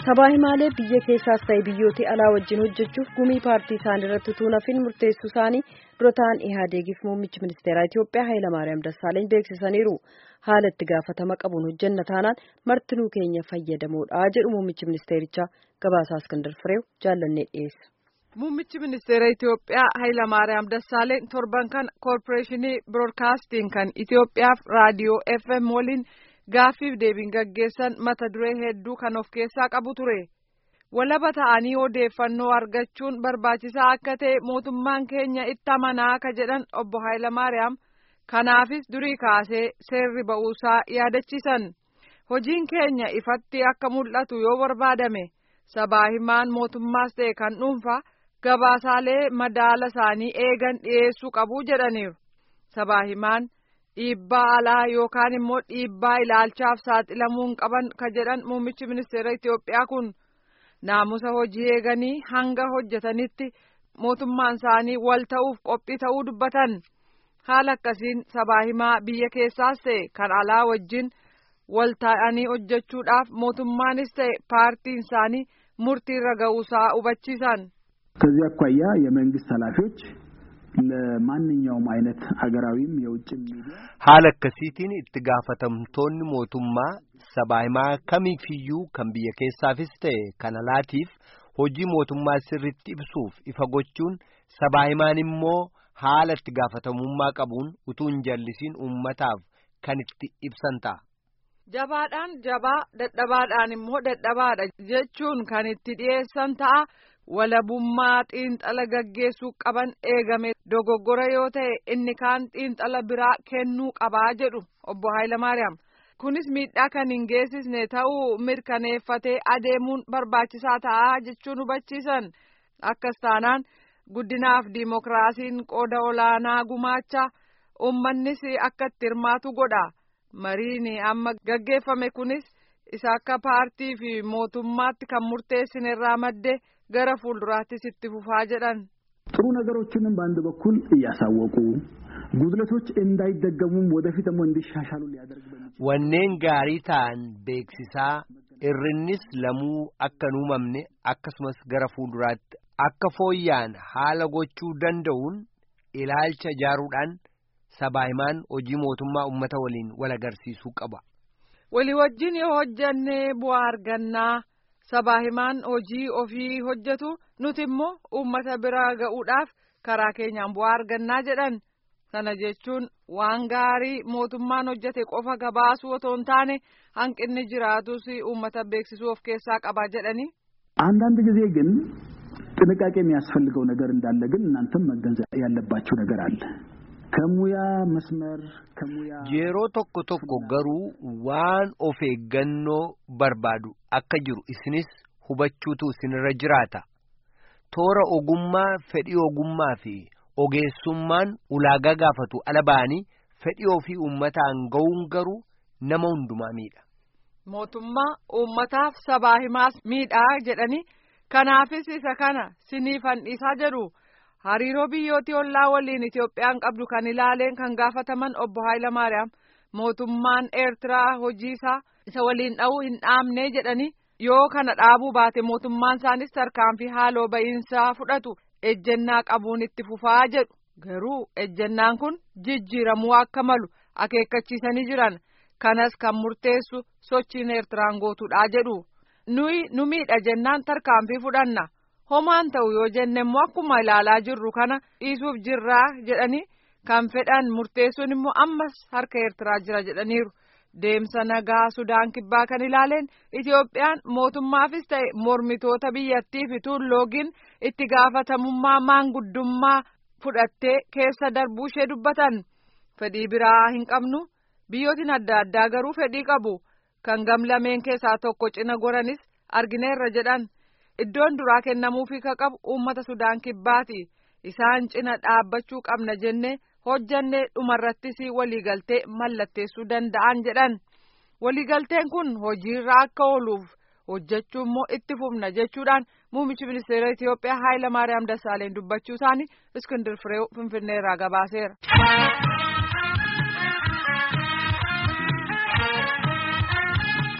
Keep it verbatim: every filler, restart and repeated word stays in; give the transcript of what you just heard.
Sabaa himaalee biyya keessaas ta'e biyyoota alaa wajjin hojjechuuf gumii paartii isaanii irratti tuunafin murteessuu isaanii dura ta'an Ihaadegiif muummichi ministeeraa Itiyoophiyaa Hayilamaariyaam Dassaaleny beeksisaniiru. Haala itti gaafatama qabuun hojjenna taanaan martinuu keenya fayyadamoodha jedhu muummichi ministeerichaa. Gabaasaa Iskandar Fireew jaallannee dhiyeessa. Muummichi ministeera Itiyoophiyaa Hayilamaariyaam Dassaaleny torban kan koorporeeshinii biroodkaastiin kan Itiyoophiyaaf raadiyoo F M waliin gaaffiif deebiin gaggeessan mata duree hedduu kan of keessaa qabu ture. Walaba ta'anii odeeffannoo argachuun barbaachisaa akka ta'e mootummaan keenya itti amanaa akka jedhan obbo Hayilamaariyaam kanaafis durii kaasee seerri ba'uusaa yaadachiisan. Hojiin keenya ifatti akka mul'atu yoo barbaadame sabaa himaan mootummaas ta'e kan dhuunfaa gabaasaalee madaala isaanii eegan dhiyeessuu qabu jedhaniiru. Sabaa himaan dhiibbaa alaa yookaan immoo dhiibbaa ilaalchaaf saaxilamuu hin qaban ka jedhan muummichi ministeera Itiyoophiyaa kun naamusa hojii eeganii hanga hojjetanitti mootummaan isaanii wal ta'uuf qophii ta'uu dubbatan. Haala akkasiin sabaa himaa biyya keessaas ta'e kan alaa wajjin wal ta'anii hojjechuudhaaf mootummaanis ta'e paartiin isaanii murtii irra ga'uusaa hubachiisan. ከዚህ አኳያ የመንግስት ኃላፊዎች ለማንኛውም አይነት አገራዊም የውጭም ሚዲያ ሐለከሲቲን ኢትጋፈተምቶን ሞቱማ ሰባይማ ከሚፊዩ ከምቢየ ኬሳፊስቴ ከናላቲፍ ሆጂ ሞቱማ ስሪት ኢብሱፍ ኢፈጎቹን ሰባይማንሞ ሐለ ኢትጋፈተሙማ ቀቡን ኡቱን ጀልሲን ኡመታፍ ከንቲ ኢብሰንታ jabaadhaan jabaa dadhabaadhaan immoo dadhabaadha jechuun kan itti dhiyeessan ta'a. Walabummaa xiinxala gaggeessuu qaban eegame dogoggora yoo ta'e inni kaan xiinxala biraa kennuu qabaa jedhu obbo Hayilamaariyaam. Kunis miidhaa kan hin geessisne ta'uu mirkaneeffatee adeemuun barbaachisaa ta'a jechuun hubachiisan. Akkas taanaan guddinaaf diimokiraasiin qooda olaanaa gumaacha uummannis akka itti hirmaatu godha. Mariin amma gaggeeffame kunis isa akka paartii fi mootummaatti kan murteessine irraa madde gara fuulduraattis itti fufaa jedhan. ጥሩ ነገሮችንም በአንድ በኩል እያሳወቁ ጉድለቶች እንዳይደገሙም ወደፊትም እንዲሻሻሉ ሊያደርግ በሚችል ወነን ጋሪ ታን ቤክሲሳ irrinnis lamuu akka nuumamne akkasumas gara fuulduraatti akka fooyyaan haala gochuu danda'uun ilaalcha jaaruudhaan sabaahimaan hojii mootummaa ummata waliin wal agarsiisuu qaba. Walii wajjin yoo hojjannee bu'aa argannaa sabaahimaan hojii ofii hojjetu nuti immoo ummata biraa ga'uudhaaf karaa keenyaan bu'aa argannaa jedhan. Sana jechuun waan gaarii mootummaan hojjete qofa gabaasuu otoo hin taane hanqinni jiraatus ummata beeksisuu of keessaa qaba jedhani. አንዳንድ ጊዜ ግን ጥንቃቄ የሚያስፈልገው ነገር እንዳለ ግን እናንተም መገንዘብ ያለባችሁ ነገር አለ. ከሙያ መስመር ከሙያ yeroo tokko tokko garuu waan of eeggannoo barbaadu akka jiru isinis hubachuutu isinirra jiraata. Toora ogummaa fedhii ogummaa fi ogeessummaan ulaagaa gaafatu ala ba'anii fedhii ofii uummataan ga'uun garuu nama hundumaa miidha. Mootummaa uummataaf sabaa himaas miidhaa jedhanii kanaafis isa kana siniifan dhiisaa jedhu. Hariiroo biyyooti ollaa waliin Itiyoophiyaan qabdu kan ilaaleen kan gaafataman obbo Hayilamaariyaam mootummaan Eertiraa hojiisaa isa waliin dha'uu hin dhaamne jedhanii yoo kana dhaabuu baate mootummaan isaanis tarkaanfii haaloo ba'iinsaa fudhatu ejjennaa qabuun itti fufaa jedhu. Garuu ejjennaan kun jijjiiramuu akka malu akeekkachiisanii jiran kanas kan murteessu sochiin Eertiraan gootuudha jedhu. Nuyi nu miidha jennaan tarkaanfii fudhanna. Homaan ta'u yoo jenne immoo akkuma ilaalaa jirru kana dhiisuuf jirraa jedhanii kan fedhan murteessuun immoo ammas harka Eertiraa jira jedhaniiru. Deemsa nagaa Sudaan kibbaa kan ilaaleen Itiyoophiyaan mootummaafis ta'e mormitoota biyyattii fi tuulloogiin itti gaafatamummaa maanguddummaa fudhattee keessa darbuu ishee dubbatan. Fedhii biraa hin qabnu biyyootiin adda addaa garuu fedhii qabu kan gamlameen keessaa tokko cina goranis argineerra jedhan. Iddoon duraa kennamuufii ka qabu uummata Sudaan kibbaati. Isaan cina dhaabbachuu qabna jennee hojjannee dhumarrattis waliigaltee mallatteessuu danda'an jedhan. Waliigalteen kun hojiirra akka ooluuf hojjechuu immoo itti fufna jechuudhaan muummichi ministeera Itiyoophiyaa Hayilamaariyaam Dassaaleny dubbachuu isaanii Iskandar Fireew Finfinneerraa gabaaseera.